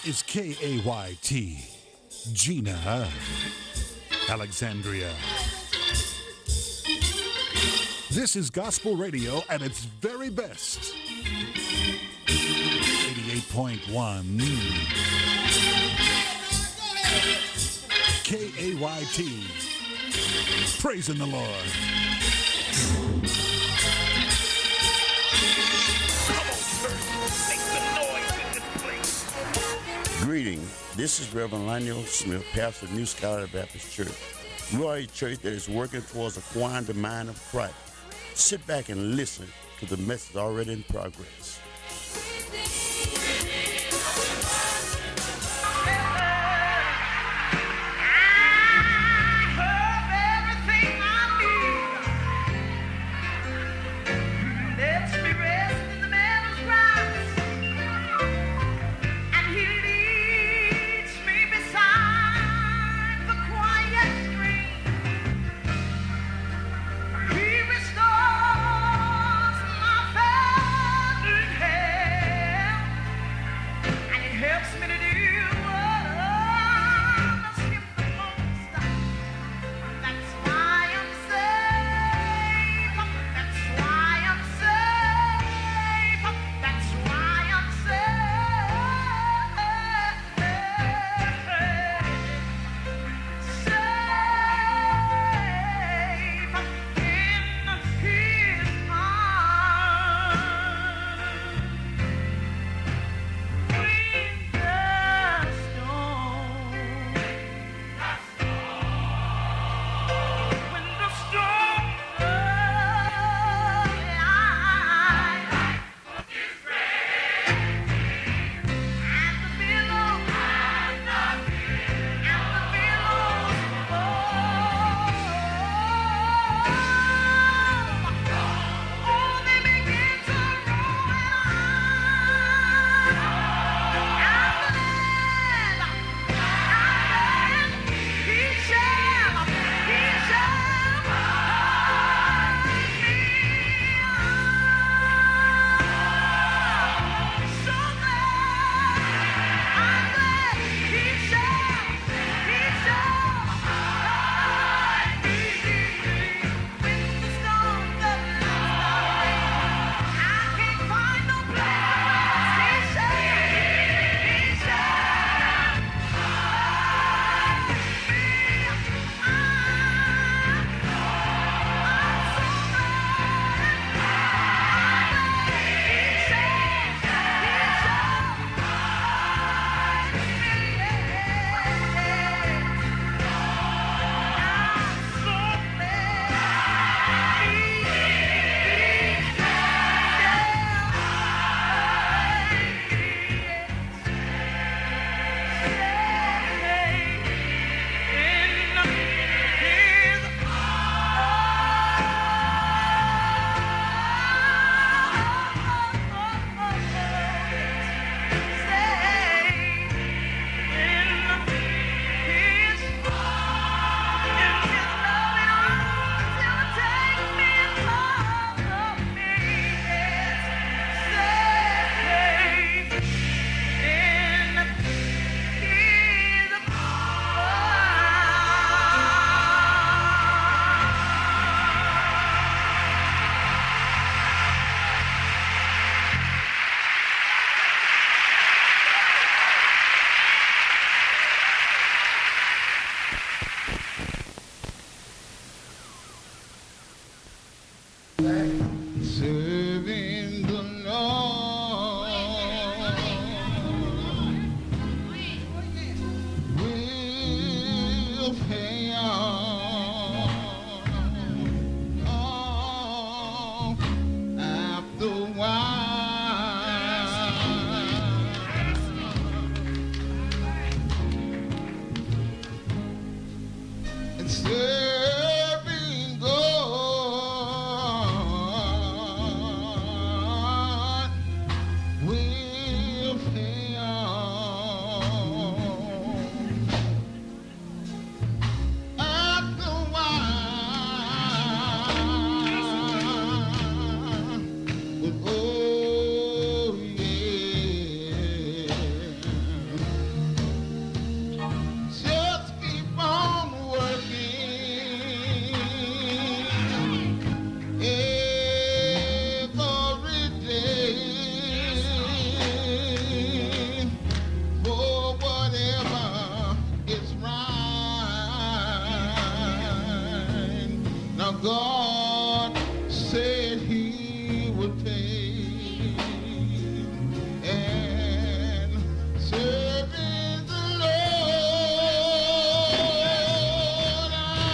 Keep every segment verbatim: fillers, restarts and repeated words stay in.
is K A Y T, Gina Alexandria. This is gospel radio at its very best. eighty-eight point one K A Y T, praising the Lord. Greeting. This is Reverend Lionel Smith, pastor of New Scholar Baptist Church. We are a church that is working towards acquiring the mind of Christ. Sit back and listen to the message already in progress. Serving God. God said he would pay, and serving the Lord,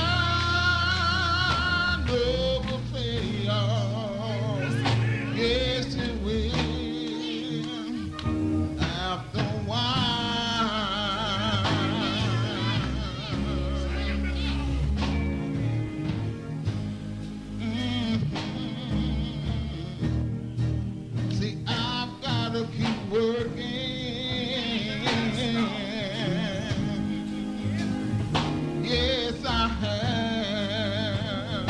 I know will pay off. Yes, it will. After a while. See, I've got to keep working. Yes, I have.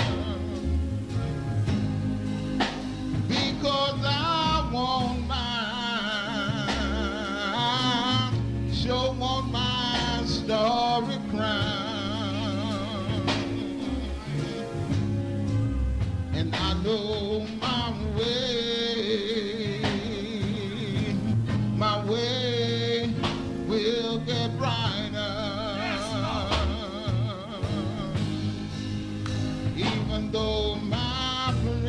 Because I want mine, sure want my story crown. And I know my way, my way will get brighter. Even though my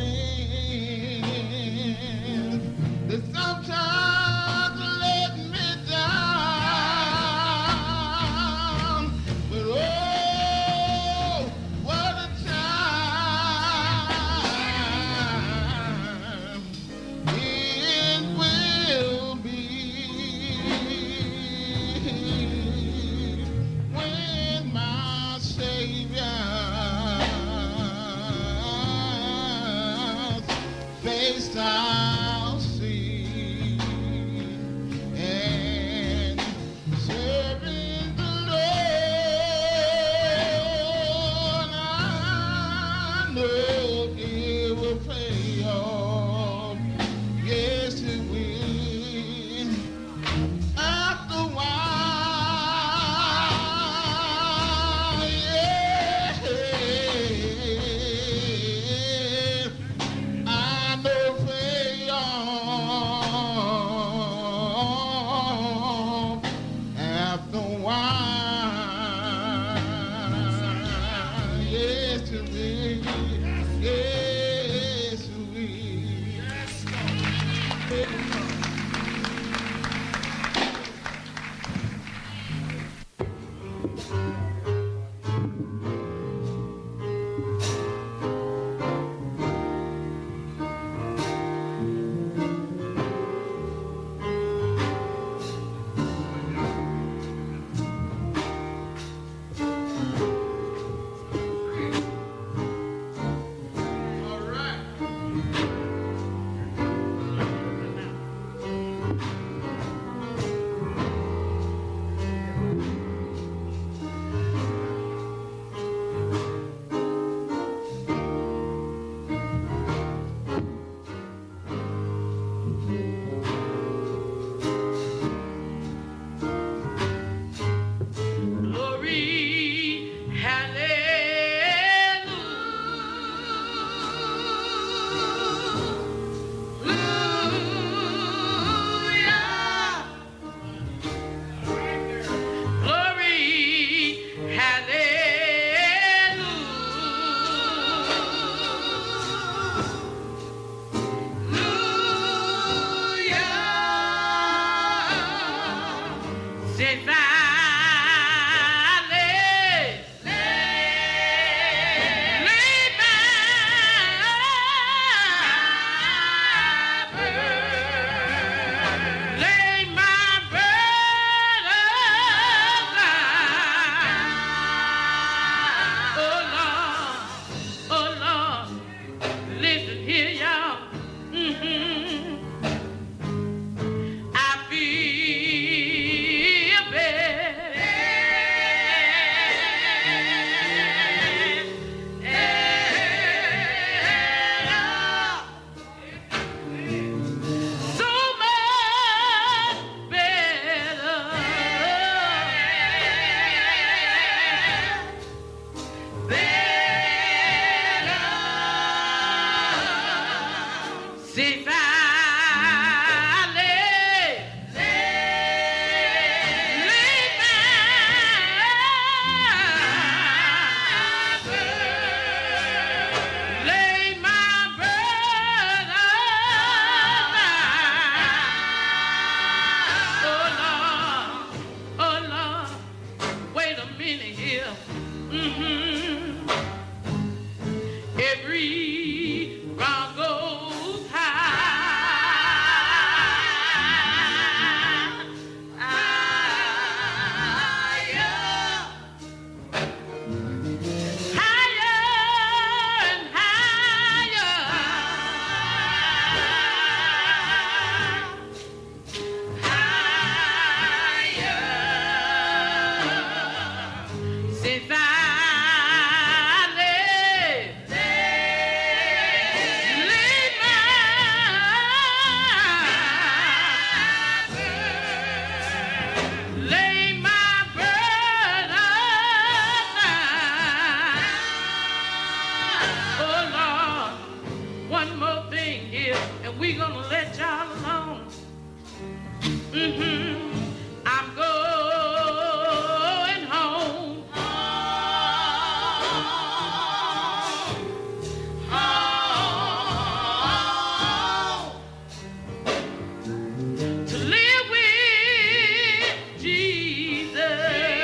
friends, they sometimes let me down. But oh, what a time it will be when my Savior's face I'll see, and serving the Lord, I know it will pay off. Yes, it will. After a while, yeah, I know pay off. After a while, yes, it will. Yes, it will. and we gonna let y'all alone. Mm-hmm. I'm going home. Home. To live with Jesus.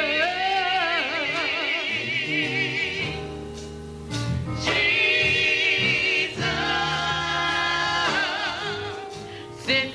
Jesus. Since I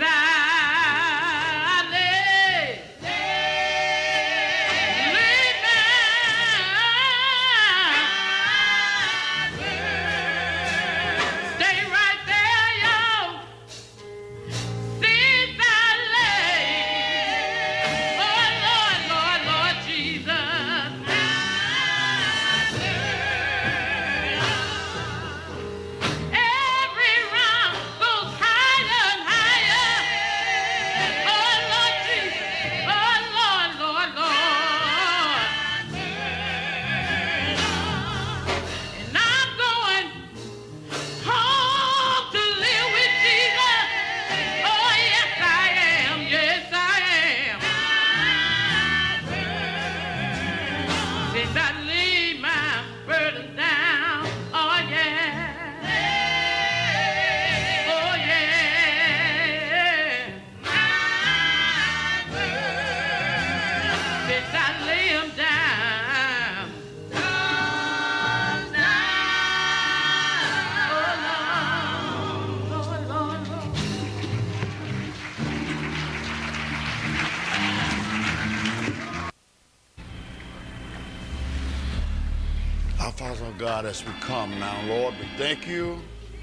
Father God, as we come now, Lord, we thank you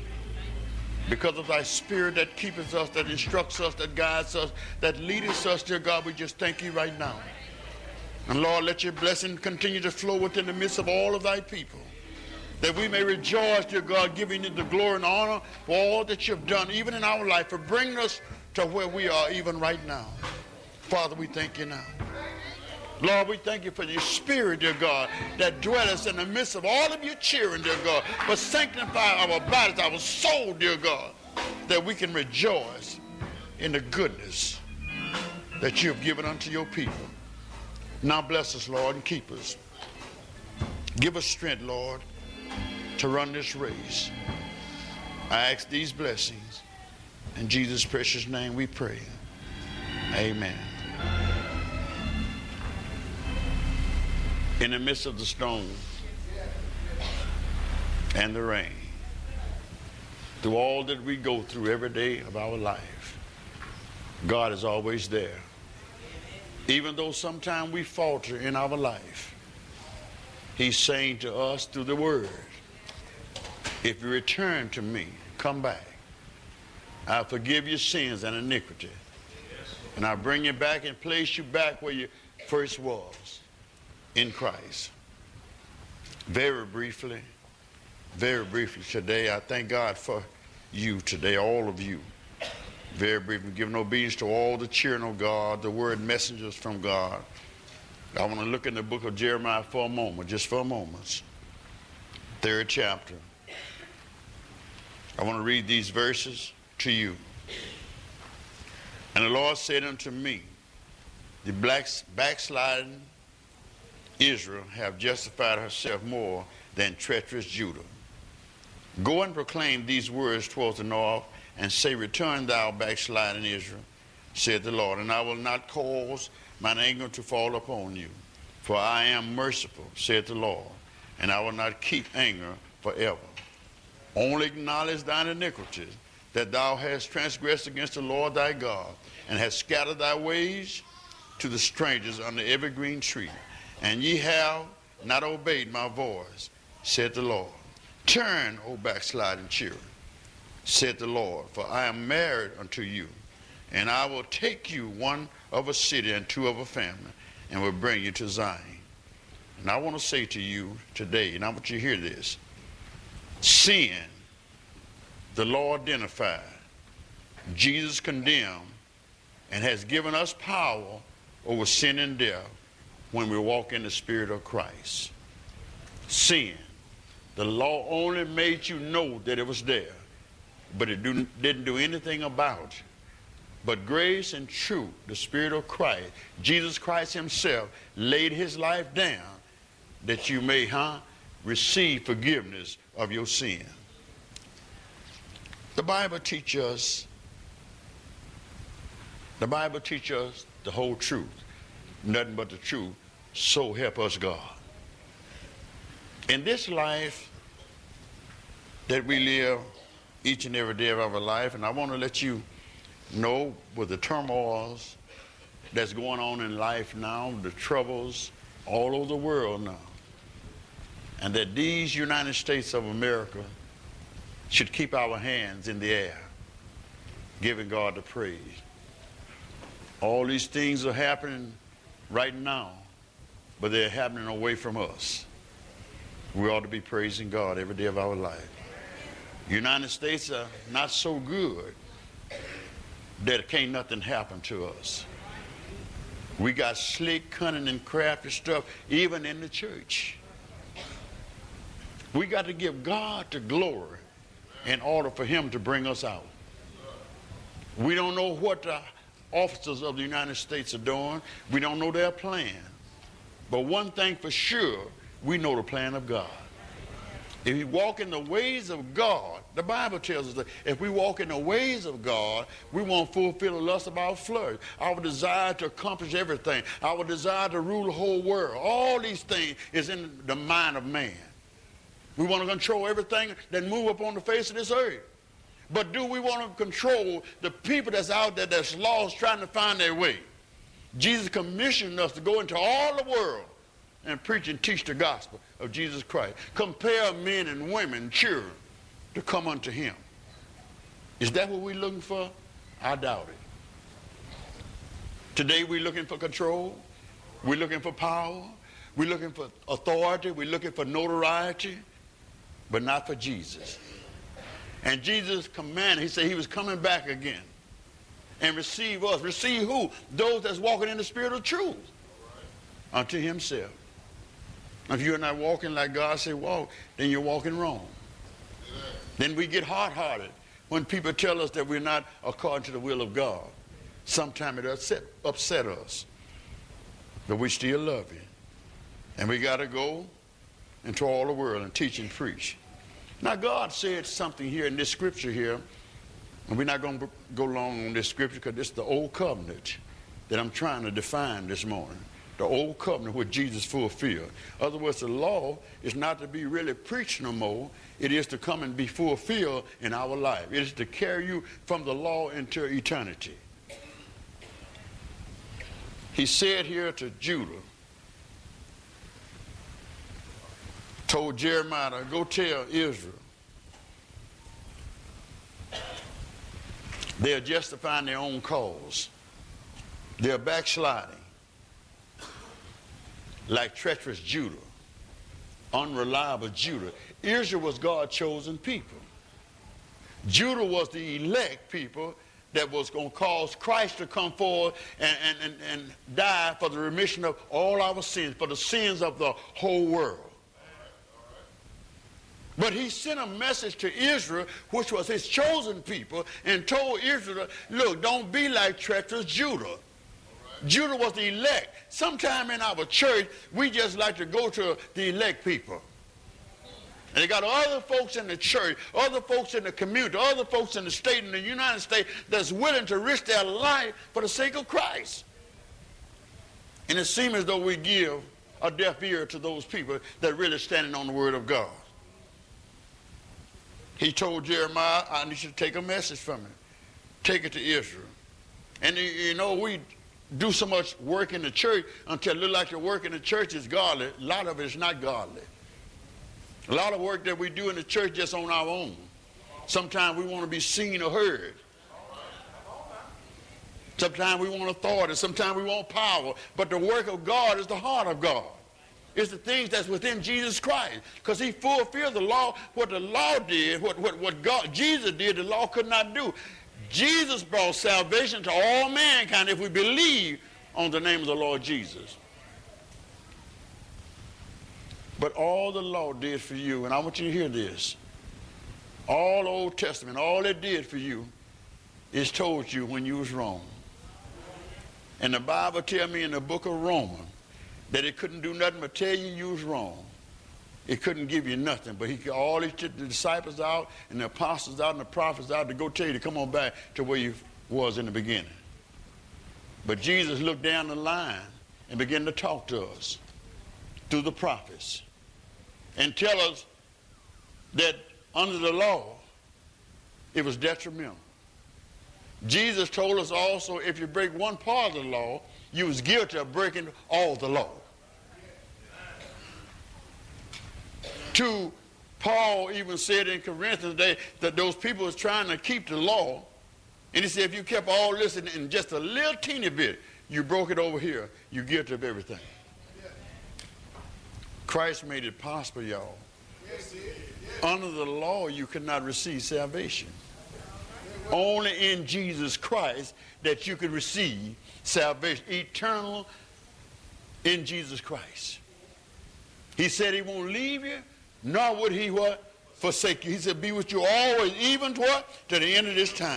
because of thy spirit that keepeth us, that instructs us, that guides us, that leadeth us, dear God. We just thank you right now. And Lord, let your blessing continue to flow within the midst of all of thy people, that we may rejoice, dear God, giving you the glory and honor for all that you've done, even in our life, for bringing us to where we are even right now. Father, we thank you now. Lord, we thank you for your spirit, dear God, that dwelleth in the midst of all of your children, dear God, but sanctify our bodies, our soul, dear God, that we can rejoice in the goodness that you have given unto your people. Now bless us, Lord, and keep us. Give us strength, Lord, to run this race. I ask these blessings. In Jesus' precious name we pray. Amen. In the midst of the storm and the rain, through all that we go through every day of our life, God is always there. Even though sometimes we falter in our life, he's saying to us through the word, if you return to me, come back, I'll forgive your sins and iniquity, and I'll bring you back and place you back where you first was, in Christ. Very briefly, very briefly today, I thank God for you today, all of you. Very briefly, giving obedience to all the children of God, the word messengers from God. I want to look in the book of Jeremiah for a moment, just for a moment. Third chapter. I want to read these verses to you. And the Lord said unto me, the blacks backsliding Israel have justified herself more than treacherous Judah. Go and proclaim these words towards the north, and say, return thou backsliding Israel, said the Lord, and I will not cause mine anger to fall upon you. For I am merciful, said the Lord, and I will not keep anger forever. Only acknowledge thine iniquities, that thou hast transgressed against the Lord thy God, and hast scattered thy ways to the strangers under every green tree. And ye have not obeyed my voice, said the Lord. Turn, O backsliding children, said the Lord, for I am married unto you, and I will take you one of a city and two of a family, and will bring you to Zion. And I want to say to you today, and I want you to hear this, sin, the Lord identified, Jesus condemned, and has given us power over sin and death when we walk in the Spirit of Christ. Sin, the law only made you know that it was there. but it do, didn't do anything about it. But grace and truth, the Spirit of Christ, Jesus Christ himself laid his life down that you may, huh, receive forgiveness of your sin. The Bible teaches us, the Bible teaches us the whole truth, nothing but the truth, so help us God. In this life that we live each and every day of our life, and I want to let you know with the turmoils that's going on in life now, the troubles all over the world now, and that these United States of America should keep our hands in the air, giving God the praise. All these things are happening right now, but they're happening away from us. We ought to be praising God every day of our life. United States are not so good that can't nothing happen to us. We got slick, cunning, and crafty stuff even in the church. We got to give God the glory in order for him to bring us out. We don't know what the officers of the United States are doing. We don't know their plan. But one thing for sure, we know the plan of God. If we walk in the ways of God, the Bible tells us that if we walk in the ways of God, we won't fulfill the lust of our flesh, our desire to accomplish everything, our desire to rule the whole world. All these things is in the mind of man. We want to control everything that move up on the face of this earth. But do we want to control the people that's out there that's lost trying to find their way? Jesus commissioned us to go into all the world and preach and teach the gospel of Jesus Christ. Compel men and women, children, to come unto him. Is that what we're looking for? I doubt it. Today we're looking for control. We're looking for power. We're looking for authority. We're looking for notoriety, but not for Jesus. And Jesus commanded, he said he was coming back again and receive us. Receive who? Those that's walking in the spirit of truth unto himself. If you're not walking like God said walk, then you're walking wrong. Then we get hard-hearted when people tell us that we're not according to the will of God. Sometimes it upset, upset us, but we still love him. And we got to go into all the world and teach and preach. Now God said something here in this scripture here, and we're not going to go long on this scripture because this is the old covenant that I'm trying to define this morning. The old covenant which Jesus fulfilled. In other words, the law is not to be really preached no more. It is to come and be fulfilled in our life. It is to carry you from the law into eternity. He said here to Judah, told Jeremiah, go tell Israel. They are justifying their own cause. They are backsliding like treacherous Judah, unreliable Judah. Israel was God's chosen people. Judah was the elect people that was going to cause Christ to come forward and, and, and, and die for the remission of all our sins, for the sins of the whole world. But he sent a message to Israel, which was his chosen people, and told Israel, look, don't be like treacherous Judah. Judah was the elect. Sometime in our church, we just like to go to the elect people. And they got other folks in the church, other folks in the community, other folks in the state, in the United States, that's willing to risk their life for the sake of Christ. And it seems as though we give a deaf ear to those people that are really standing on the word of God. He told Jeremiah, I need you to take a message from him. Take it to Israel. And you know, we do so much work in the church until it looks like the work in the church is godly. A lot of it is not godly. A lot of work that we do in the church just on our own. Sometimes we want to be seen or heard. Sometimes we want authority. Sometimes we want power. But the work of God is the heart of God. It's the things that's within Jesus Christ. Because he fulfilled the law. What the law did, what, what, what God, Jesus did, the law could not do. Jesus brought salvation to all mankind if we believe on the name of the Lord Jesus. But all the law did for you, and I want you to hear this, All Old Testament, all it did for you is told you when you was wrong. And the Bible tells me in the book of Romans that it couldn't do nothing but tell you you was wrong. It couldn't give you nothing, but he could all he took the disciples out and the apostles out and the prophets out to go tell you to come on back to where you was in the beginning. But Jesus looked down the line and began to talk to us through the prophets and tell us that under the law, it was detrimental. Jesus told us also, if you break one part of the law, you was guilty of breaking all the law. To Paul even said in Corinthians today that those people was trying to keep the law, and he said if you kept all this in, in just a little teeny bit, you broke it over here, you're guilty of everything. Christ made it possible, y'all. Under the law, you could not receive salvation. Only in Jesus Christ that you could receive salvation, eternal in Jesus Christ. He said he won't leave you, nor would he what? Forsake you. He said be with you always, even to what? To the end of this time.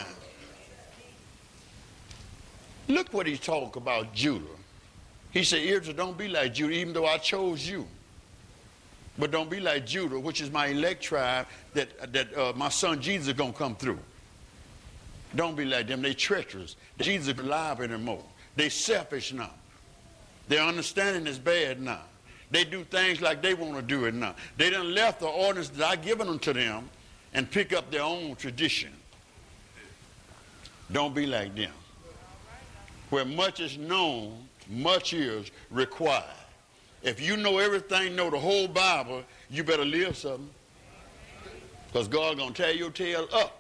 Look what he talked about Judah. He said, Israel, don't be like Judah, even though I chose you. But don't be like Judah, which is my elect tribe that, that uh, my son Jesus is going to come through. Don't be like them. They treacherous. Jesus is alive anymore. They selfish now. Their understanding is bad now. They do things like they want to do it now. They done left the ordinance that I given them to them and pick up their own tradition. Don't be like them. Where much is known, much is required. If you know everything, know the whole Bible, you better live something. Because God's going to tear your tail up.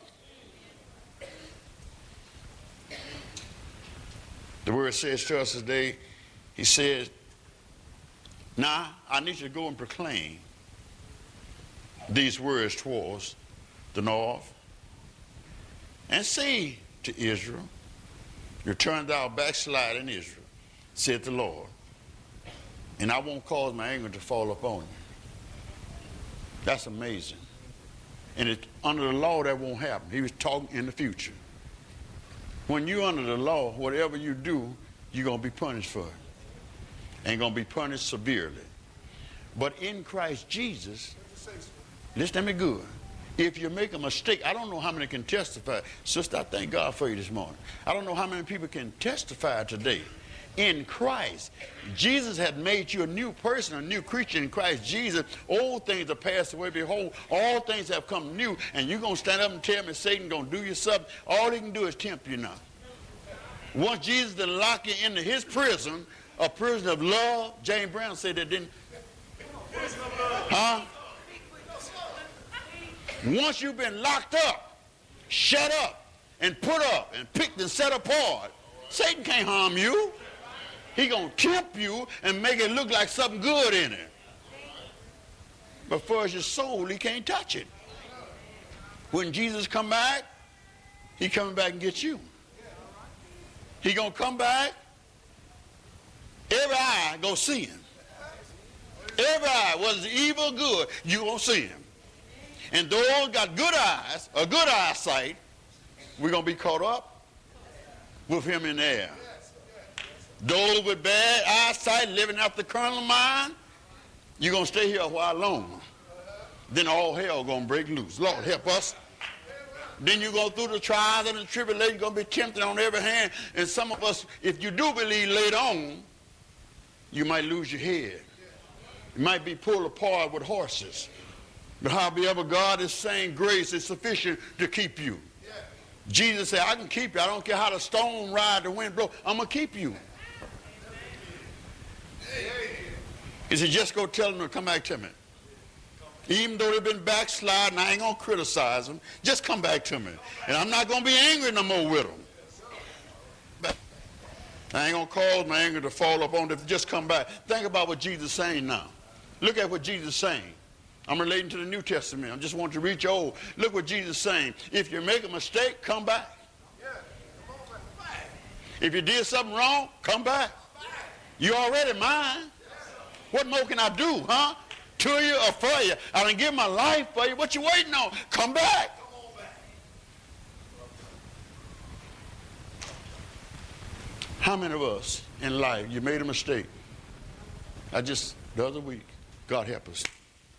The word says to us today, he says, now I need you to go and proclaim these words towards the north and say to Israel, return thou backslide in Israel, said the Lord, and I won't cause my anger to fall upon you. That's amazing. And it, under the law, that won't happen. He was talking in the future. When you're under the law, whatever you do, you're going to be punished for it. And going to be punished severely. But in Christ Jesus, listen to me good. If you make a mistake, I don't know how many can testify. Sister, I thank God for you this morning. I don't know how many people can testify today. In Christ, Jesus had made you a new person, a new creature in Christ Jesus. Old things are passed away. Behold, all things have come new. And you're going to stand up and tell me Satan going to do you something. All he can do is tempt you now. Once Jesus done lock you into his prison, a prison of love, James Brown said that didn't. Huh? Once you've been locked up, shut up, and put up, and picked and set apart, Satan can't harm you. He's going to tempt you and make it look like something good in it. But for your soul, he can't touch it. When Jesus come back, he coming back and get you. He going to come back, every eye going to see him. Every eye, whether it's evil or good, you going to see him. And those got good eyes, a good eyesight, we're going to be caught up with him in the air. Those with bad eyesight, living out the carnal mind, you're going to stay here a while longer. Then all hell going to break loose. Lord, help us. Then you go through the trials and the tribulation, you're going to be tempted on every hand. And some of us, if you do believe later on, you might lose your head. You might be pulled apart with horses. But however, God is saying grace is sufficient to keep you. Jesus said, I can keep you. I don't care how the storm ride, the wind blow. I'm going to keep you. He said, just go tell them to come back to me. Even though they've been backsliding, I ain't going to criticize them. Just come back to me. And I'm not going to be angry no more with them. I ain't going to cause my anger to fall upon them. Just come back. Think about what Jesus is saying now. Look at what Jesus is saying. I'm relating to the New Testament. I just want to reach old. Look what Jesus is saying. If you make a mistake, come back. If you did something wrong, come back. You already mine. What more can I do, huh? To you or for you. I done give my life for you. What you waiting on? Come back. How many of us in life, you made a mistake? I just, the other week, God help us.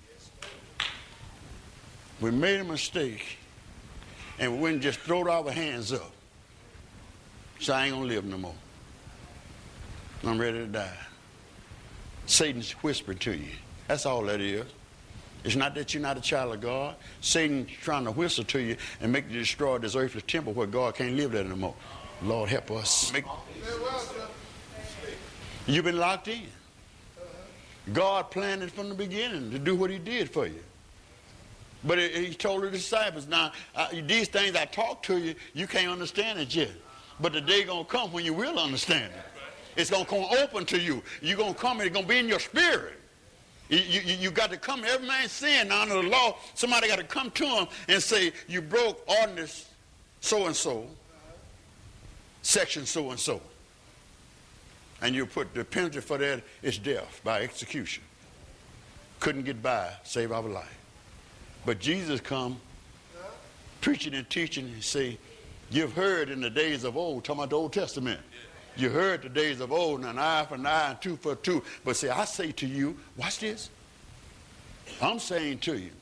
We made a mistake and we went and just throwed our hands up. So I ain't gonna live no more. I'm ready to die. Satan's whispering to you. That's all that is. It's not that you're not a child of God. Satan's trying to whistle to you and make you destroy this earthly temple where God can't live there anymore. Lord help us. Make... You've been locked in. God planned it from the beginning to do what he did for you. But he told the disciples, now, uh, these things I talk to you, you can't understand it yet. But the day going to come when you will understand it. It's going to come open to you. You're going to come and it's going to be in your spirit. You, you, you got to come. Every man sin now under the law. Somebody got to come to him and say, you broke ordinance so-and-so, section so-and-so. And you put the penalty for that is death by execution. Couldn't get by, save our life. But Jesus come preaching and teaching and say, you've heard in the days of old, talking about the Old Testament. You heard the days of old, and an eye for an eye and tooth for a tooth. But see, I say to you, watch this. I'm saying to you,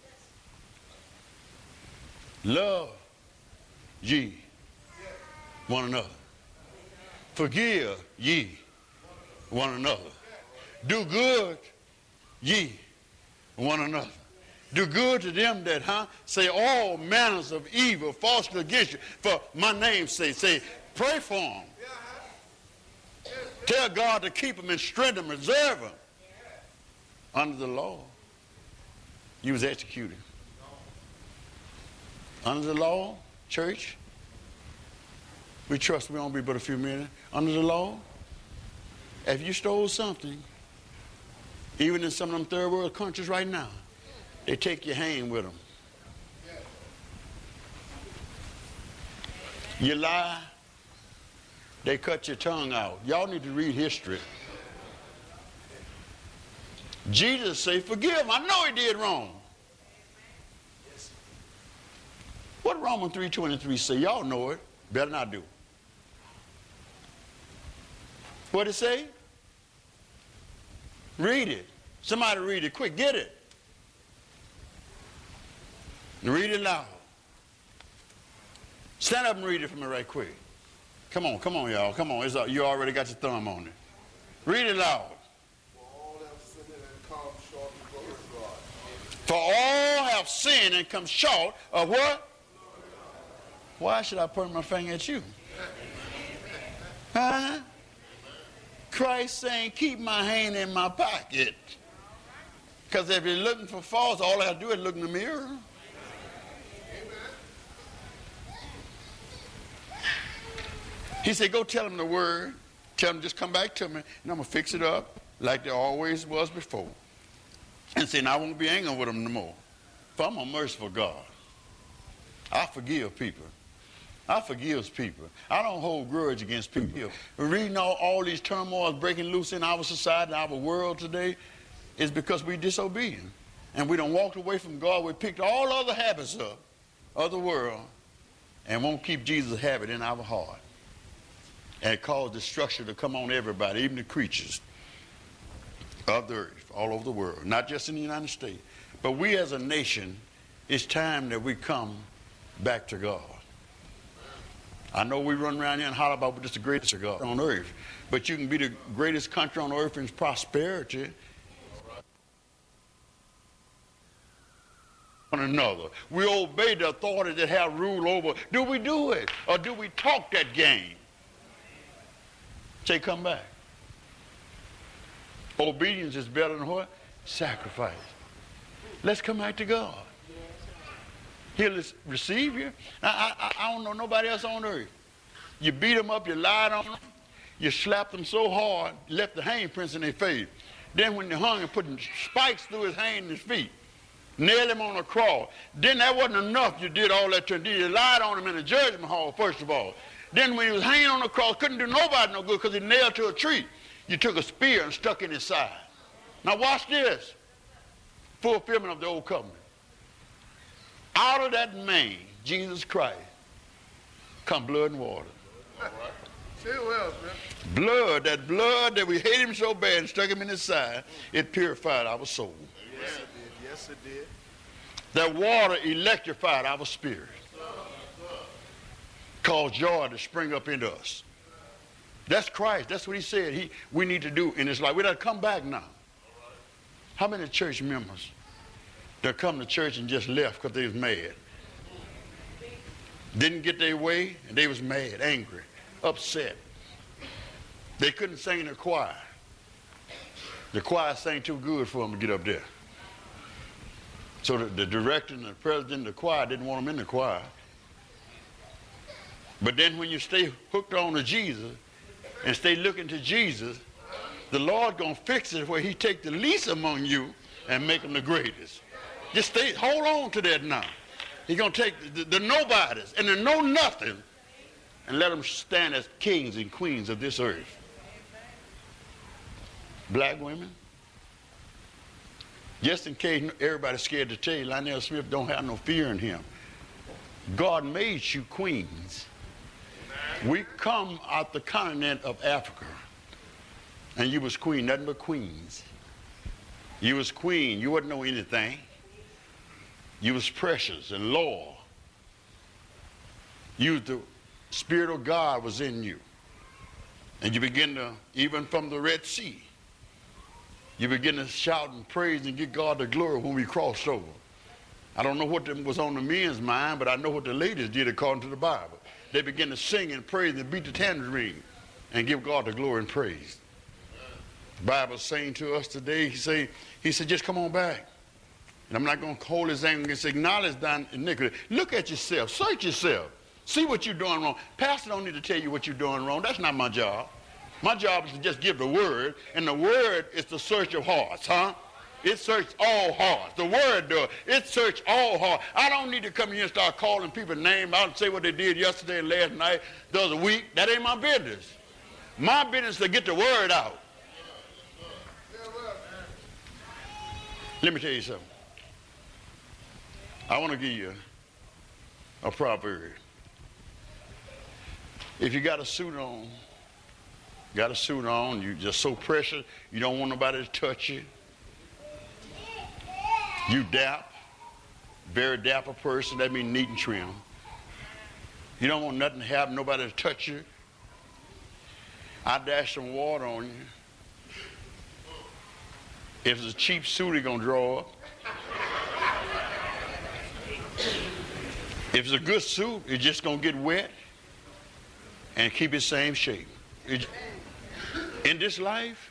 love ye one another. Forgive ye one another. Do good ye one another. Do good to them that, huh, say all manners of evil falsely against you. For my name's sake, say, pray for them. Tell God to keep them and strengthen them, reserve them. Under the law, you was executed. Under the law, church, we trust we won't be but a few minutes. Under the law, if you stole something, even in some of them third world countries right now, they take your hand with them. You lie, they cut your tongue out. Y'all need to read history. Jesus said, forgive him. I know he did wrong. What Romans three twenty-three say? Y'all know it. Better not do. What it say? Read it. Somebody read it quick. Get it. And read it loud. Stand up and read it for me right quick. Come on, come on, y'all. Come on. It's, uh, you already got your thumb on it. Read it loud. For all have sinned and come short of what? Why should I point my finger at you? Huh? Christ saying, keep my hand in my pocket. Because if you're looking for faults, all I have to do is look in the mirror. He said, go tell them the word. Tell them just come back to me, and I'm going to fix it up like there always was before. And say, I won't be angry with them no more. For I'm a merciful God. I forgive people. I forgive people. I don't hold grudge against people. We're reading all, all these turmoils breaking loose in our society, our world today, is because we're disobedient. And we done walked away from God. We picked all other habits up of the world and won't keep Jesus' habit in our heart. And it caused destruction to come on everybody, even the creatures of the earth, all over the world, not just in the United States. But we as a nation, it's time that we come back to God. I know we run around here and holler about just the greatest God on earth, but you can be the greatest country on earth in prosperity. One another. We obey the authority that have rule over. Do we do it? Or do we talk that game? Say, come back. Obedience is better than what? Sacrifice. Let's come back to God. He'll receive you. I, I, I don't know nobody else on earth. You beat them up, you lied on them, you slapped them so hard, left the handprints in their face. Then when they hung and put spikes through his hand and his feet, nailed him on a cross. Then that wasn't enough. You did all that to him. You lied on him in the judgment hall, first of all. Then when he was hanging on the cross, couldn't do nobody no good because he nailed to a tree. You took a spear and stuck in his side. Now watch this. fulfillment of the old covenant. Out of that man, Jesus Christ, come blood and water. All right. Say well, man. Blood, that blood that we hate him so bad and stuck him in his side, it purified our soul. Yes, it did. Yes, it did. That water electrified our spirit. Caused joy to spring up into us. That's Christ. That's what he said he, we need to do in his life. We got to come back now. How many church members that come to church and just left because they was mad? Didn't get their way, and they was mad, angry, upset. They couldn't sing in the choir. The choir sang too good for them to get up there. So the, the director and the president of the choir didn't want them in the choir. But then when you stay hooked on to Jesus and stay looking to Jesus, the Lord gonna fix it where he take the least among you and make them the greatest. Just stay, hold on to that now. He's gonna take the, the nobodies and the know nothing and let them stand as kings and queens of this earth. Black women, just in case everybody's scared to tell you, Lionel Smith don't have no fear in him. God made you queens. We come out the continent of Africa, and you was queen, nothing but queens. You was queen, you wouldn't know anything. You was precious and loyal. You, the Spirit of God was in you. And you begin to, even from the Red Sea, you begin to shout and praise and give God the glory when we crossed over. I don't know what was on the men's mind, but I know what the ladies did according to the Bible. They began to sing and praise and beat the tambourine and give God the glory and praise. The Bible's saying to us today, he say, he said, just come on back. And I'm not going to hold his anger against acknowledge thine iniquity. Look at yourself. Search yourself. See what you're doing wrong. Pastor don't need to tell you what you're doing wrong. That's not my job. My job is to just give the word, and the word is the search of hearts, huh? It searches all hearts. The word does. It searches all hearts. I don't need to come here and start calling people names out and say what they did yesterday and last night, the other week. That ain't my business. My business is to get the word out. Let me tell you something. I want to give you a proverb. If you got a suit on, got a suit on, you're just so precious, you don't want nobody to touch you. You dap, very dapper person, that means neat and trim. You don't want nothing to happen, nobody to touch you. I dash some water on you. If it's a cheap suit, it's gonna draw up. If it's a good suit, it's just gonna get wet and keep its same shape. It, in this life,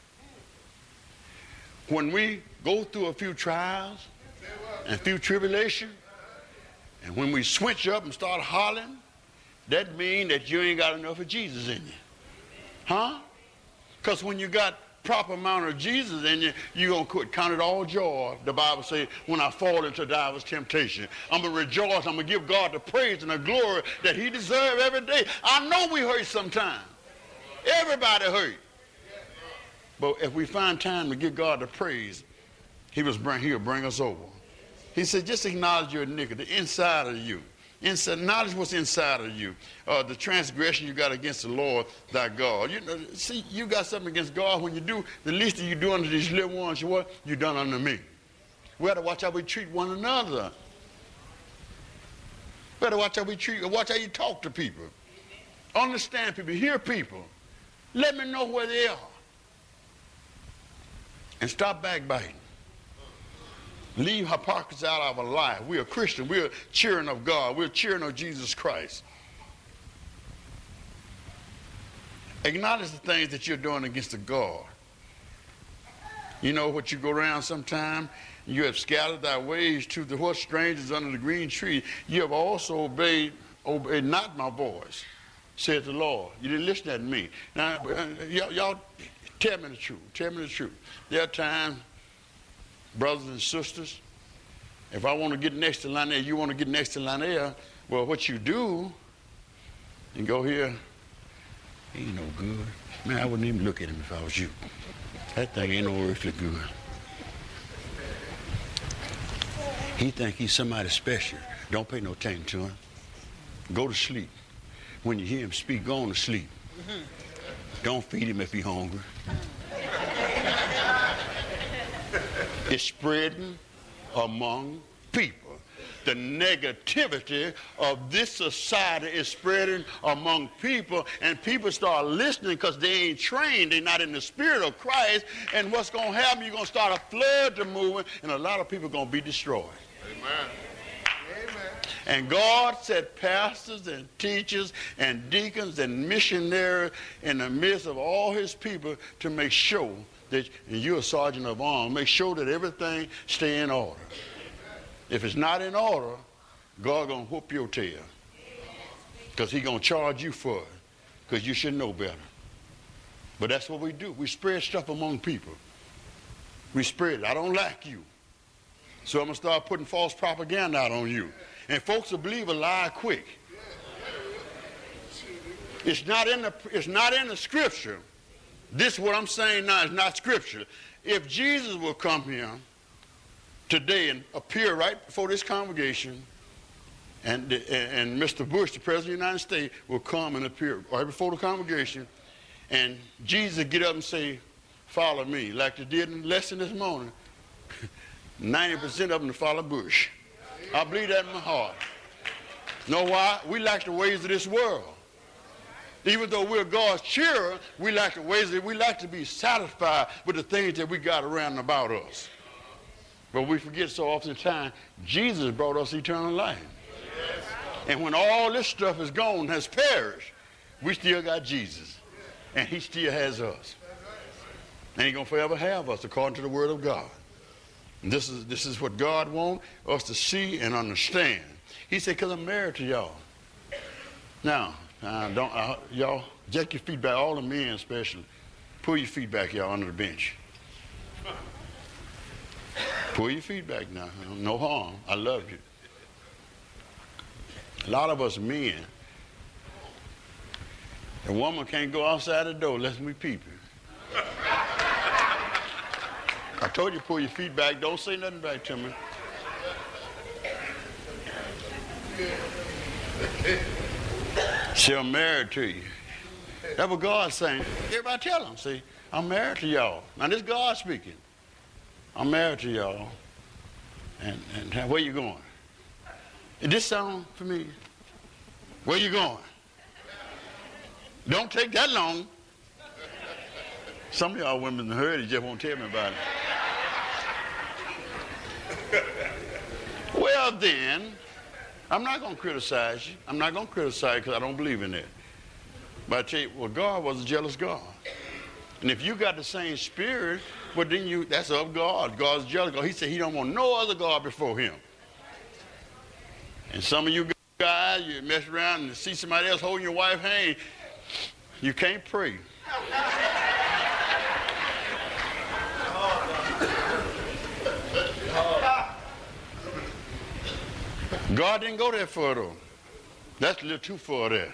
when we go through a few trials and a few tribulations, and when we switch up and start hollering, that means that you ain't got enough of Jesus in you. Huh? Because when you got proper amount of Jesus in you, you're going to count it all joy. The Bible says, when I fall into divers temptation, I'm going to rejoice. I'm going to give God the praise and the glory that he deserves every day. I know we hurt sometimes. Everybody hurt. But if we find time to give God the praise, he was bring, he'll bring us over. He said, just acknowledge your iniquity inside of you. Inside, acknowledge what's inside of you. Uh, the transgression you got against the Lord thy God. You know, see, you got something against God. When you do, the least that you do unto these little ones, you what? You done unto me. We have to watch how we treat one another. We have to watch how we treat, watch how you talk to people. Understand people, hear people. Let me know where they are. And stop backbiting. Leave hypocrisy out of our life. We are Christian. We are cheering of God. We're cheering of Jesus Christ. Acknowledge the things that you're doing against the God. You know what, you go around sometime, you have scattered thy ways to the what strangers under the green tree. You have also obeyed, obeyed not my voice, said the Lord. You didn't listen to me. Now, y'all tell me the truth. Tell me the truth. There are times, brothers and sisters, if I want to get next to Lionel, you want to get next to Lionel, well, what you do, you go here, he ain't no good. Man, I wouldn't even look at him if I was you. That thing ain't no earthly good. He think he's somebody special. Don't pay no attention to him. Go to sleep. When you hear him speak, go on to sleep. Mm-hmm. Don't feed him if he's hungry. It's spreading among people. The negativity of this society is spreading among people, and people start listening because they ain't trained. They're not in the spirit of Christ. And what's going to happen, you're going to start a flood to moving, and a lot of people are going to be destroyed. Amen. Amen. And God set pastors and teachers and deacons and missionaries in the midst of all his people to make sure that, and you're a sergeant of arms, make sure that everything stay in order. If it's not in order, God gonna whoop your tail, because he gonna charge you for it, because you should know better. But that's what we do. We spread stuff among people. We spread it. I don't like you, so I'm gonna start putting false propaganda out on you, and folks will believe a lie quick. It's not in the it's not in the scripture. This what I'm saying now is not scripture. If Jesus will come here today and appear right before this congregation, and, and, and Mister Bush, the President of the United States, will come and appear right before the congregation, and Jesus get up and say, follow me, like they did in the lesson this morning, ninety percent of them to follow Bush. I believe that in my heart. Know why? We like the ways of this world. Even though we're God's children, we like the ways that we like to be satisfied with the things that we got around and about us. But we forget so oftentimes, Jesus brought us eternal life. Yes. And when all this stuff is gone, has perished, we still got Jesus. And he still has us. And he's going to forever have us according to the word of God. And this is, this is what God wants us to see and understand. He said, because I'm married to y'all. Now, uh, don't uh, y'all, jack your feet back, all the men especially. Pull your feet back, y'all, under the bench. Pull your feet back now. No harm. I love you. A lot of us men, a woman can't go outside the door unless we peeping. I told you pull your feet back. Don't say nothing back to me. See, I'm married to you. That's what God's saying. Everybody tell them, see, I'm married to y'all. Now this is God speaking. I'm married to y'all, and, and where you going? Did this sound familiar? Where you going? Don't take that long. Some of y'all women heard it, just won't tell me about it. Well then, I'm not going to criticize you. I'm not going to criticize you because I don't believe in it. But I tell you, well, God was a jealous God. And if you got the same spirit, well, then you, that's of God. God's jealous God. He said he don't want no other God before him. And some of you guys, you mess around and see somebody else holding your wife's hand, you can't pray. God didn't go that far though. That's a little too far there.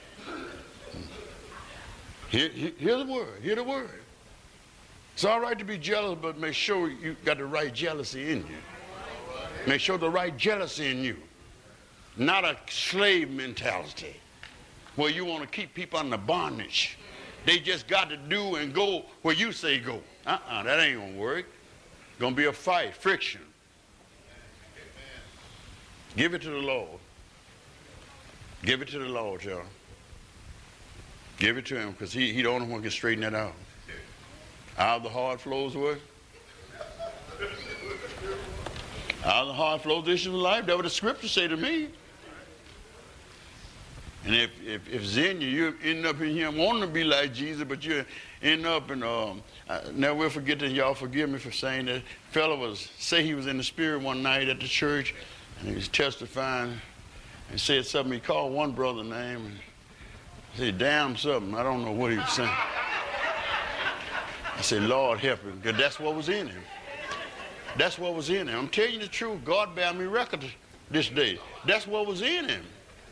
Hear, hear, hear the word, hear the word. It's all right to be jealous, but make sure you got the right jealousy in you. Make sure the right jealousy in you. Not a slave mentality where you want to keep people under bondage. They just got to do and go where you say go. Uh-uh, that ain't gonna work. Gonna be a fight, friction. Give it to the Lord. Give it to the Lord, y'all. Give it to him, because he, he the only one who can straighten that out. Out of the heart flows what? Out of the heart flows the issue of life. That's what the scriptures say to me. And if, if, if Xenia, you end up in here wanting to be like Jesus, but you end up in, um, I never will forget that, y'all forgive me for saying that. Fellow was, say he was in the spirit one night at the church, and he was testifying and said something. He called one brother name and said, damn something. I don't know what he was saying. I said, Lord help him, because that's what was in him. That's what was in him. I'm telling you the truth. God bear me record this day. That's what was in him.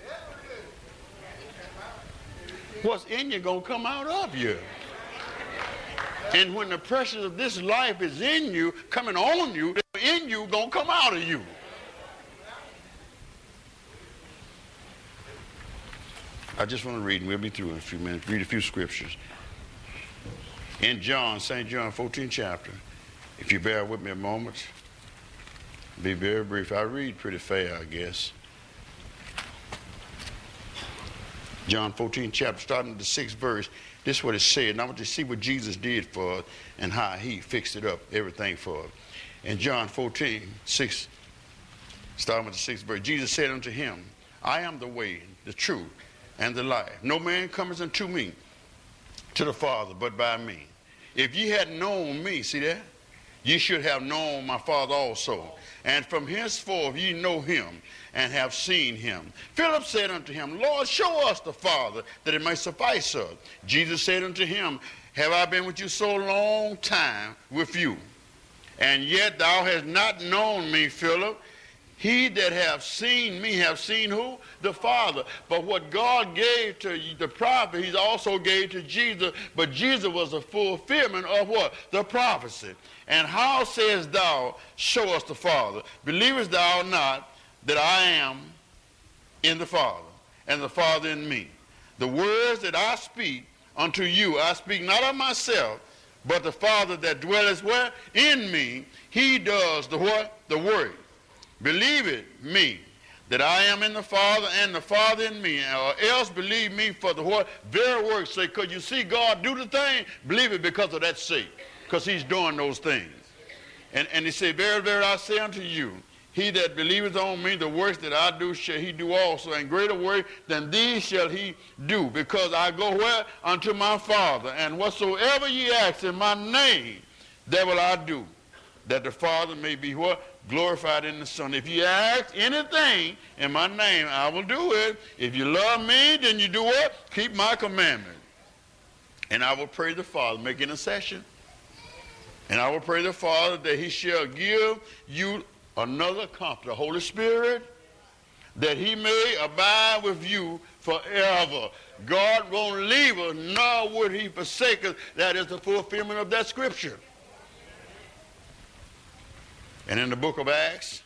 What's in you gonna come out of you. And when the pressures of this life is in you, coming on you, in you gonna come out of you. I just want to read, and we'll be through in a few minutes. Read a few scriptures. In John, Saint John, fourteenth chapter, if you bear with me a moment, be very brief. I read pretty fair, I guess. John fourteenth chapter, starting at the sixth verse, this is what it said. And I want you to see what Jesus did for us and how he fixed it up, everything for us. In John fourteen, six, starting with the sixth verse, Jesus said unto him, I am the way, the truth, and the life. No man cometh unto me, to the Father, but by me. If ye had known me, see that? Ye should have known my Father also. And from henceforth ye know him, and have seen him. Philip said unto him, Lord, show us the Father, that it may suffice us. Jesus said unto him, have I been with you so long time with you, and yet thou hast not known me, Philip? He that have seen me have seen who? The Father. But what God gave to the prophet, he also gave to Jesus. But Jesus was a fulfillment of what? The prophecy. And how sayest thou, show us the Father? Believest thou not that I am in the Father, and the Father in me? The words that I speak unto you, I speak not of myself, but the Father that dwelleth where? In me. He does the what? The work. Believe it, me, that I am in the Father and the Father in me, or else believe me for the what? Very work's sake. Because you see God do the thing, believe it because of that sake, because he's doing those things. And, and he said, very, very, I say unto you, he that believeth on me, the works that I do shall he do also, and greater work than these shall he do, because I go where? Unto my Father. And whatsoever ye ask in my name, that will I do, that the Father may be what? Glorified in the Son. If you ask anything in my name, I will do it. If you love me, then you do what? Keep my commandment. And I will pray the Father, make intercession. And I will pray the Father that he shall give you another comforter, the Holy Spirit, that he may abide with you forever. God won't leave us, nor would he forsake us. That is the fulfillment of that scripture. And in the book of Acts,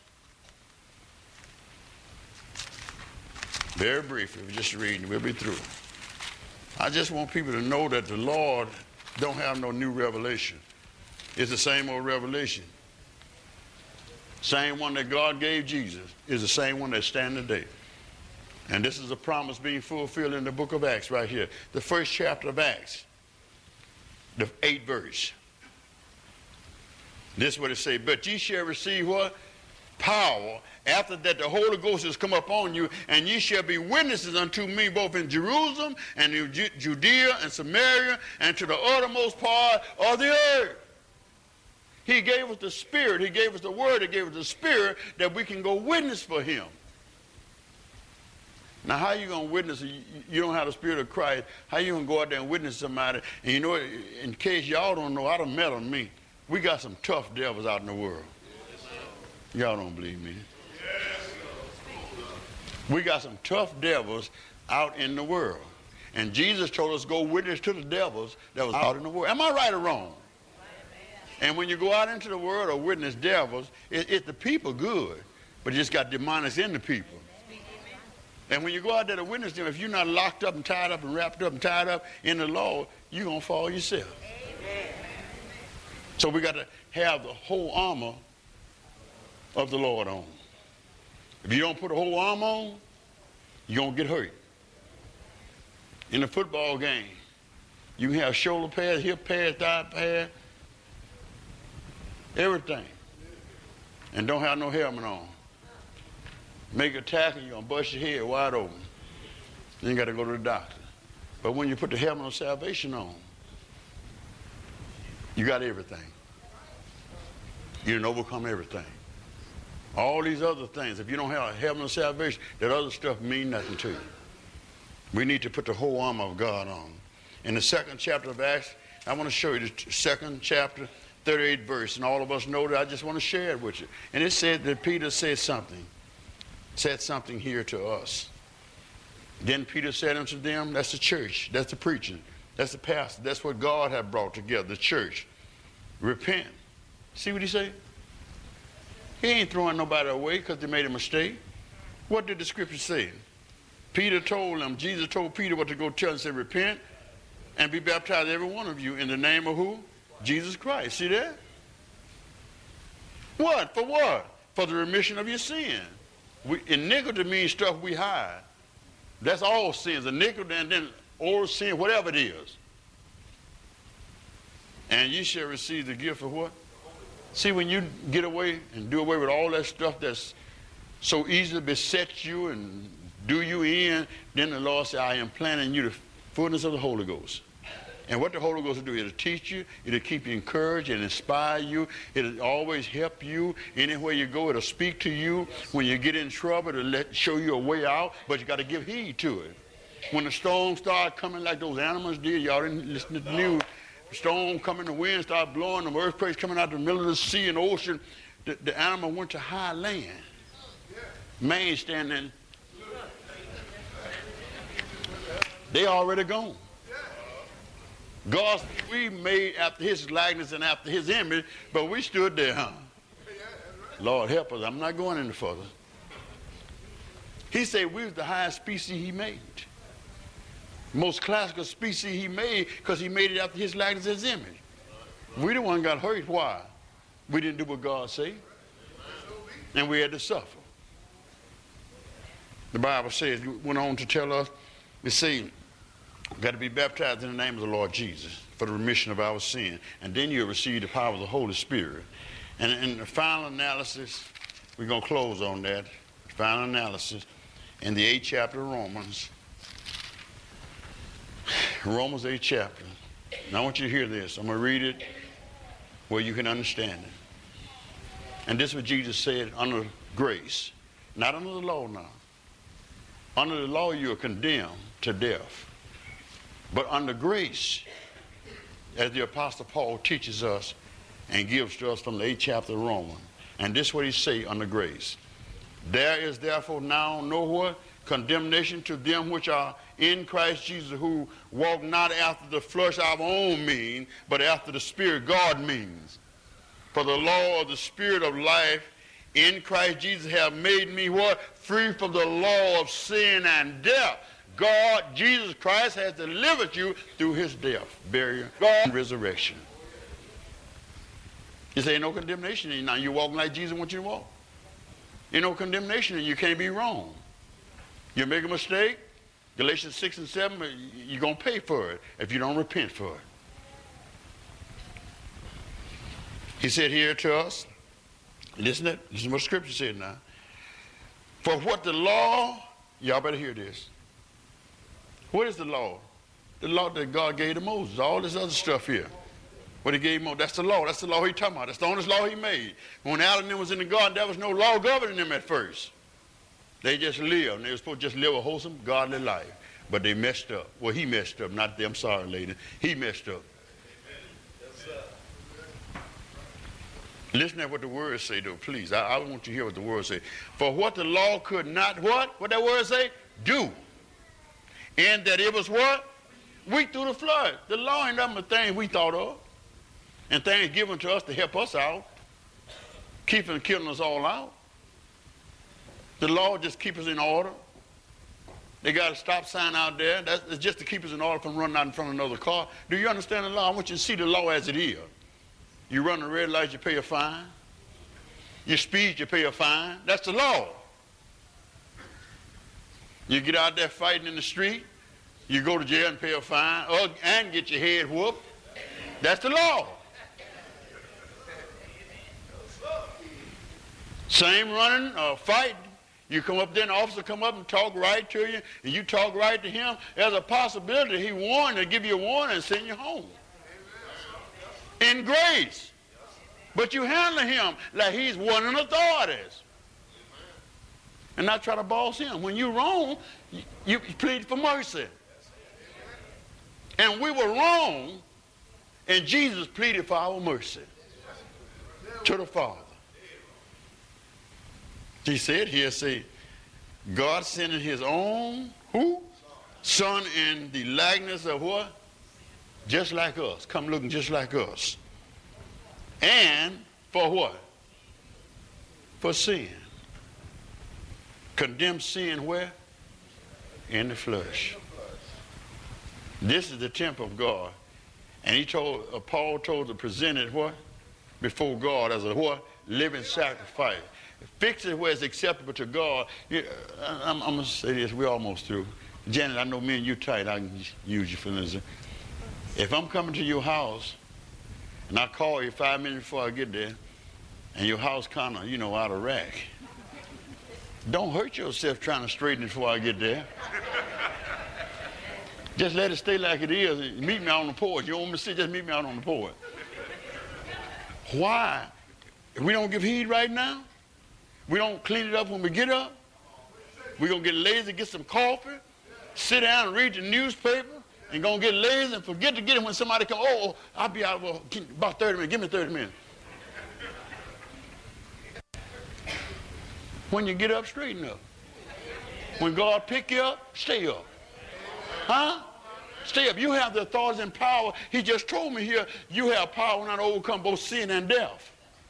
very briefly, we're just reading, we'll be through. I just want people to know that the Lord don't have no new revelation. It's the same old revelation. Same one that God gave Jesus is the same one that stands today. And this is a promise being fulfilled in the book of Acts right here. The first chapter of Acts, the eighth verse. This is what it says, but ye shall receive what? Power. After that the Holy Ghost has come upon you, and ye shall be witnesses unto me both in Jerusalem and in Judea and Samaria and to the uttermost part of the earth. He gave us the Spirit. He gave us the Word. He gave us the Spirit that we can go witness for him. Now, how are you going to witness? You don't have the Spirit of Christ. How are you going to go out there and witness somebody? And you know, in case y'all don't know, I done met on me. We got some tough devils out in the world. Y'all don't believe me. We got some tough devils out in the world. And Jesus told us to go witness to the devils that was out in the world. Am I right or wrong? And when you go out into the world or witness devils, it, it the people good, but you just got demonics in the people. And when you go out there to witness them, if you're not locked up and tied up and wrapped up and tied up in the law, you're going to fall yourself. Amen. So we got to have the whole armor of the Lord on. If you don't put the whole armor on, you're going to get hurt. In a football game, you can have shoulder pads, hip pads, thigh pads, everything, and don't have no helmet on. Make a tackle, you're going to bust your head wide open. Then you got to go to the doctor. But when you put the helmet of salvation on, you got everything. You can overcome everything. All these other things, if you don't have a helmet of salvation, that other stuff mean nothing to you. We need to put the whole armor of God on. In the second chapter of Acts, I want to show you the second chapter, thirty-eighth verse, and all of us know that. I just want to share it with you. And it said that Peter said something, said something here to us. Then Peter said unto them, that's the church, that's the preaching, that's the pastor, that's what God had brought together, the church. Repent. See what he said? He ain't throwing nobody away because they made a mistake. What did the scripture say? Peter told them, Jesus told Peter what to go tell and say, repent and be baptized, every one of you, in the name of who? Jesus Christ. See that? What? For what? For the remission of your sin. We, iniquity means stuff we hide. That's all sins. Iniquity and then oral sin, whatever it is. And you shall receive the gift of what? See, when you get away and do away with all that stuff that's so easily beset you and do you in, then the Lord said, I am planting you the fullness of the Holy Ghost. And what the Holy Ghost will do, it'll teach you, it'll keep you encouraged and inspire you, it'll always help you. Anywhere you go, it'll speak to you. When you get in trouble, it'll let, show you a way out, but you got to give heed to it. When the storms start coming like those animals did, y'all didn't listen to the news, the storm coming, the wind started blowing, the earthquakes coming out of the middle of the sea and the ocean, the, the animal went to high land. Man standing, they already gone. God, we made after his likeness and after his image, but we stood there, huh? Lord help us, I'm not going any further. He said we was the highest species he made. Most classical species he made because he made it after his likeness and his image. We the one got hurt. Why? We didn't do what God said. And we had to suffer. The Bible says, went on to tell us, it says, we've got to be baptized in the name of the Lord Jesus for the remission of our sin. And then you'll receive the power of the Holy Spirit. And in the final analysis, we're going to close on that. Final analysis in the eighth chapter of Romans. Romans eighth chapter. Now I want you to hear this. I'm going to read it where you can understand it. And this is what Jesus said under grace. Not under the law now. Under the law you are condemned to death. But under grace, as the Apostle Paul teaches us and gives to us from the eighth chapter of Romans. And this is what he say under grace. There is therefore now no what? Condemnation to them which are in Christ Jesus, who walk not after the flesh our own mean, but after the Spirit God means. For the law of the Spirit of life in Christ Jesus have made me what? Free from the law of sin and death. God, Jesus Christ, has delivered you through his death, burial, and resurrection. You say, ain't no condemnation in you now. You're walking like Jesus wants you to walk. Ain't no condemnation in you. You can't be wrong. You make a mistake, Galatians six and seven, you're going to pay for it if you don't repent for it. He said here to us, listen to, listen to what Scripture said now. For what the law, y'all better hear this. What is the law? The law that God gave to Moses, all this other stuff here. What he gave Moses, that's the law. That's the law he's talking about. That's the only law he made. When Adam and them was in the garden, there was no law governing them at first. They just lived, and they were supposed to just live a wholesome, godly life. But they messed up. Well, he messed up, not them. Sorry, lady. He messed up. Listen to what the words say, though, please. I, I want you to hear what the words say. For what the law could not, what? What that word say? Do. And that it was what? Weak through the flood. The law ain't nothing but things we thought of. And things given to us to help us out. Keeping and killing us all out. The law just keep us in order. They got a stop sign out there. That's just to keep us in order from running out in front of another car. Do you understand the law? I want you to see the law as it is. You run a red light, you pay a fine. You speed, you pay a fine. That's the law. You get out there fighting in the street, you go to jail and pay a fine, or, and get your head whooped. That's the law. Same running or fighting. You come up there, and the officer come up and talk right to you, and you talk right to him. There's a possibility he warned to give you a warning and send you home. In grace. But you handle him like he's one of the authorities. And not try to boss him. When you're wrong, you, you plead for mercy. And we were wrong, and Jesus pleaded for our mercy to the Father. He said here, say, God sending his own, who? Son in the likeness of what? Just like us. Come looking just like us. And for what? For sin. Condemn sin where? in the flesh. This is the temple of God. And he told, uh, Paul told to present it what? Before God as a what? Living sacrifice. Fix it where it's acceptable to God. Yeah, I'm, I'm going to say this. We're almost through. Janet, I know me and you tight. I can use you for this. If I'm coming to your house and I call you five minutes before I get there and your house kind of, you know, out of rack, don't hurt yourself trying to straighten it before I get there. Just let it stay like it is. Meet me out on the porch. You don't want me to sit, just meet me out on the porch. Why? If we don't give heed right now, we don't clean it up when we get up, we're going to get lazy, get some coffee, sit down and read the newspaper, and going to get lazy and forget to get it when somebody comes. Oh, oh, I'll be out well, about thirty minutes. Give me thirty minutes. When you get up, straighten up. When God pick you up, stay up. Huh? Stay up. You have the authority and power. He just told me here, you have power not to overcome both sin and death.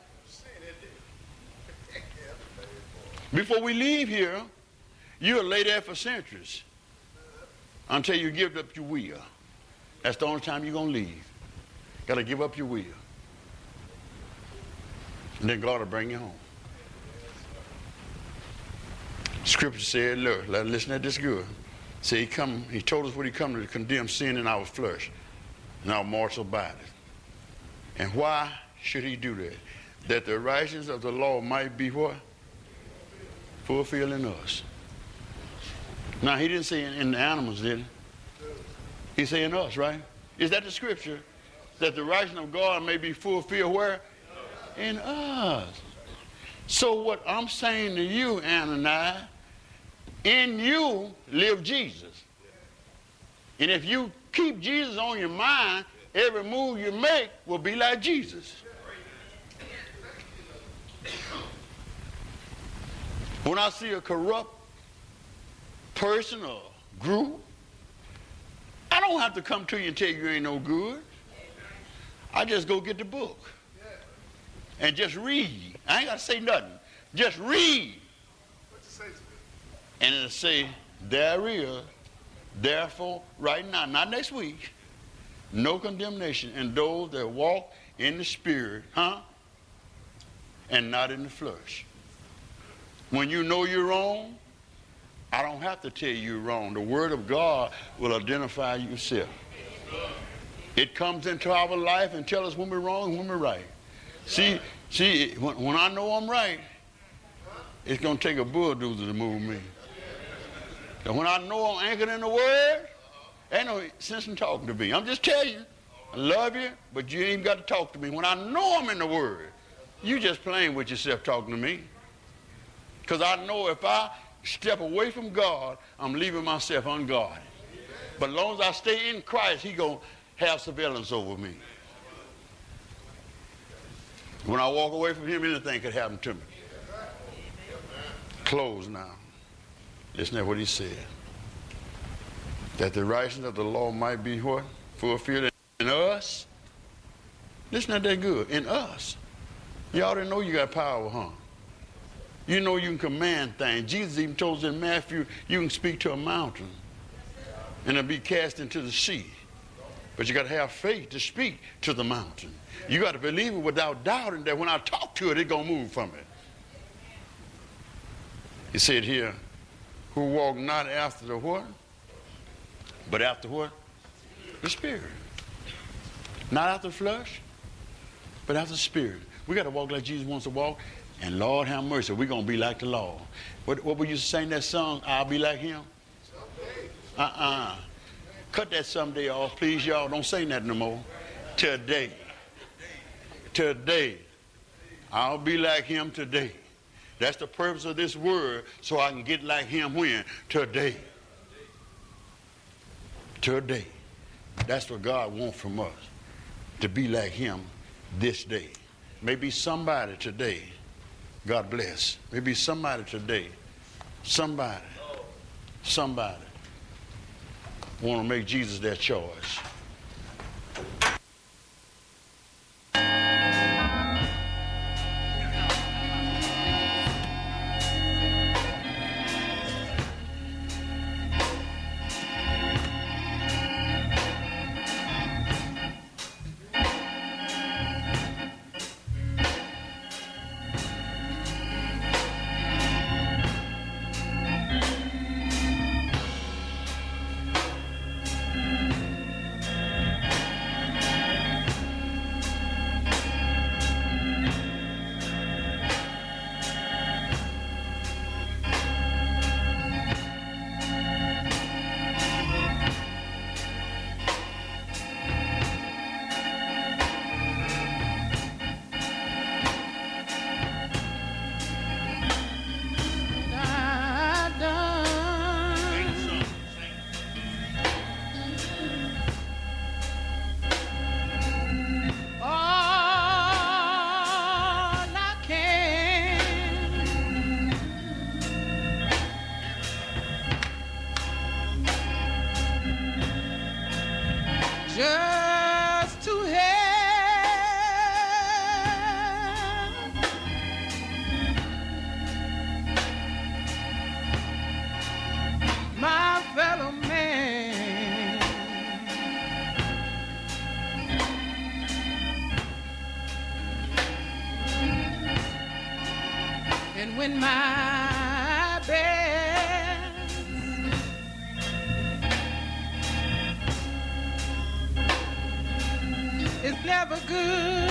Before we leave here, you'll lay there for centuries until you give up your will. That's the only time you're going to leave. Got to give up your will. And then God will bring you home. Scripture said, look, listen to this good. See, he come, he told us what he come to condemn sin in our flesh, in our mortal bodies. And why should he do that? That the righteousness of the law might be what? Fulfilled in us. Now, he didn't say in, in the animals, did he? He said in us, right? Is that the scripture? That the righteousness of God may be fulfilled where? In us. So what I'm saying to you, Ananias, in you live Jesus. And if you keep Jesus on your mind, every move you make will be like Jesus. When I see a corrupt person or group, I don't have to come to you and tell you you ain't no good. I just go get the book and just read. I ain't got to say nothing. Just read. And it'll say, there is, therefore, right now, not next week, no condemnation in those that walk in the Spirit, huh? And not in the flesh. When you know you're wrong, I don't have to tell you you're wrong. The Word of God will identify yourself. It comes into our life and tells us when we're wrong and when we're right. See, see, when, when I know I'm right, it's going to take a bulldozer to move me. And when I know I'm anchored in the Word, ain't no sense in talking to me. I'm just telling you, I love you, but you ain't got to talk to me. When I know I'm in the Word, you just playing with yourself talking to me. Because I know if I step away from God, I'm leaving myself unguarded. But as long as I stay in Christ, He's going to have surveillance over me. When I walk away from Him, anything could happen to me. Close now. Listen to what he said. That the righteousness of the law might be what? Fulfilled in us. Listen to that good. In us. You already know you got power, huh? You know you can command things. Jesus even told us in Matthew, you can speak to a mountain and it'll be cast into the sea. But you got to have faith to speak to the mountain. You got to believe it without doubting that when I talk to it, it's going to move from it. He said here, who walk not after the what? But after what? The Spirit. Not after the flesh, but after the Spirit. We got to walk like Jesus wants to walk. And Lord have mercy, we're going to be like the Lord. What, what were you saying that song? I'll be like Him? Uh-uh. Cut that someday off, please, y'all. Don't say that no more. Today. Today. I'll be like Him today. That's the purpose of this word, so I can get like Him when? Today. Today. That's what God wants from us, to be like Him this day. Maybe somebody today, God bless, maybe somebody today, somebody, somebody want to make Jesus their choice. just to help my fellow man. And when my best is never good,